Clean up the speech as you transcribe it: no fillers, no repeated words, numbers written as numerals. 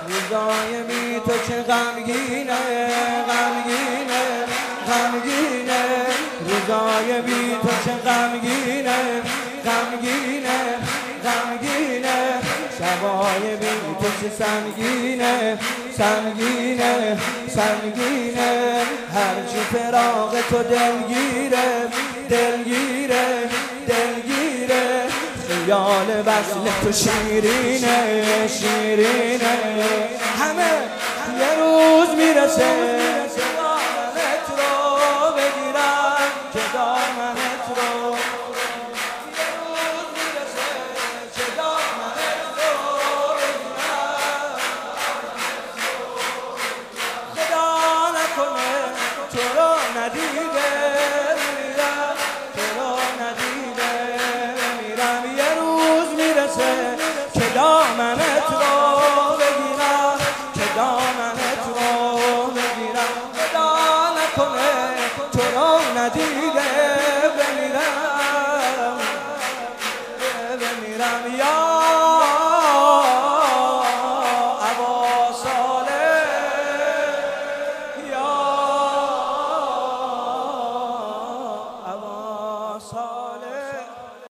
روزای بی تو چه غمگینه غمگینه غمگینه روزای بی تو چه غمگینه غمگینه غمگینه شبای بی تو چه سنگینه سنگینه سنگینه هرچی فراق تو دلگیره دلگیره دلگیره خیال وصل تو شیرینه شیرینه همه یه روز میرسه که دامنت رو بگیرم که دامنت رو یه روز میرسه که دامنت رو بگیرم خدا نکنه تو رو ندیده میرم تو رو ندیده میرم یه روز میرسه که دامنت رو بگیرم که دامنت رو بگیرم خدا نکنه تو رو ندیده بمیرم بمیرم یا